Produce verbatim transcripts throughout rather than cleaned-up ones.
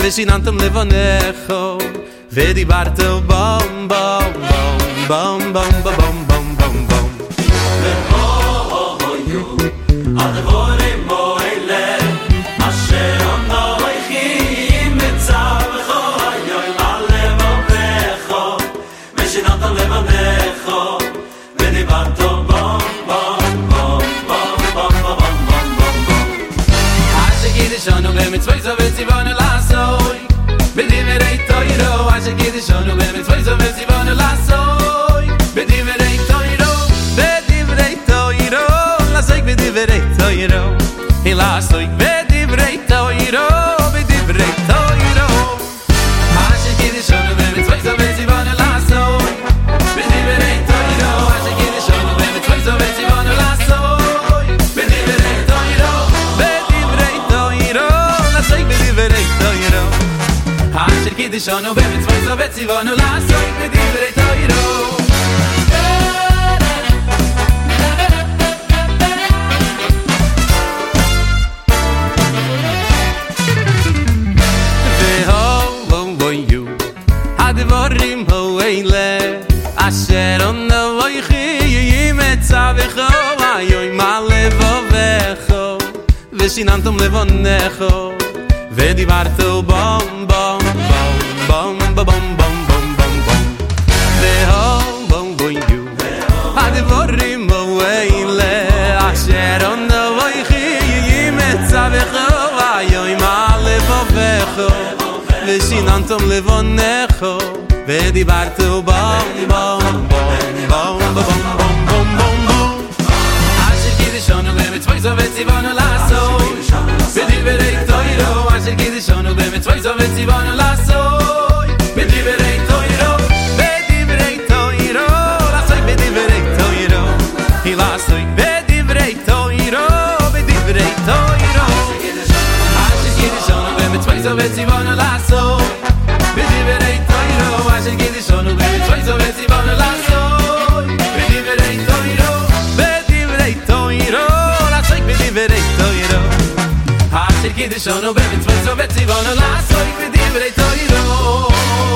ושיננתם לבונךו ודיברתו בום בום בום בום בום בום בום בום בום והויו הדבורים מוילה אשר אנוכי מצווך היום על לבונךו ושיננתם לבונךו ודיברתו בום בום בום בום בום בום בום בום אשר קידשנו במצווי זו וציוונו לעשוי בדברי תוירו אשר קידשנו במצווי זו וציוונו לעשוי בדברי תוירו בדברי תוירו לעסוק בדברי תוירו לעסוק בדברי תוירו בדברי תוירו אשר קידשנו במצווי זו וציוונו לעשוי בדברי תוירו אשר קידשנו במצווי זו וציוונו לעשוי בדברי תוירו בדברי תוירו לעסוק בדברי תוירו אשר קידשנו במצווי זו וציוונו לעשוי בדברי תוירו הדבורים האלה אשר אנוכי מצווך היום על לבבך ושיננתם לבונךו ודיברתו בום בום בום בום בום בום בום בום בום והובויו הדבורים האלה אשר אנוכי מצווך היום על לבבך ושיננתם לבונךו ודיברתו בום בום בום בום בום בום בום בום בום אשר קידשנו במצווי זו וציוונו לעשוי בדברי תוירו אשר קידשנו במצווי זו וציוונו לעשוי בדברי תוירו בדברי תוירו לעשוי בדברי תוירו לעשוי בדברי תוירו בדברי תוירו אשר קידשנו במצווי זו וציוונו לעשוי בדברי תוירו אשר קידשנו במצווי זו וציוונו לעשוי בדברי תוירו בדברי תוירו לעסוק בדברי תוירו אשר קידשנו במצווי זו וציוונו לעשוי בדברי תוירו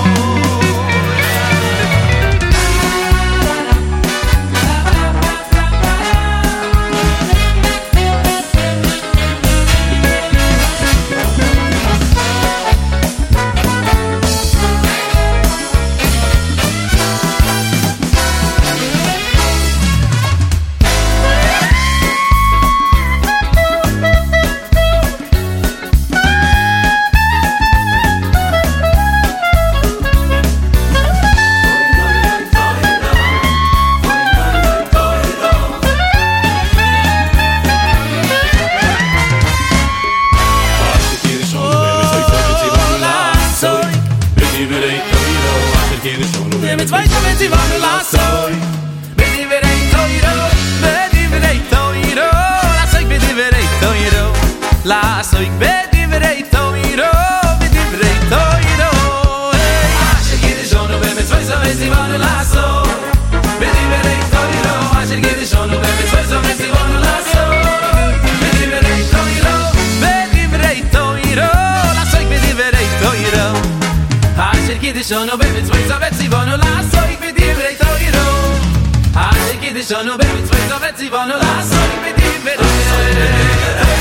במצווי זו וציוונו לעשוי בדברי תוירו בדברי תוירו לעסוק בדברי תוירו לעסוק בדברי תוירו בדברי תוירו אשר קידשנו במצווי זו וציוונו לעשוי בדברי תוירו אשר קידשנו במצווי זו וציוונו לעשוי בדברי תוירו בדברי תוירו לעסוק בדברי תוירו אשר קידשנו במצווי זו וציוונו לעשוי בדברי תוירו אשר קידשנו במצווי זו וציוונו לעשוי בדברי תוירו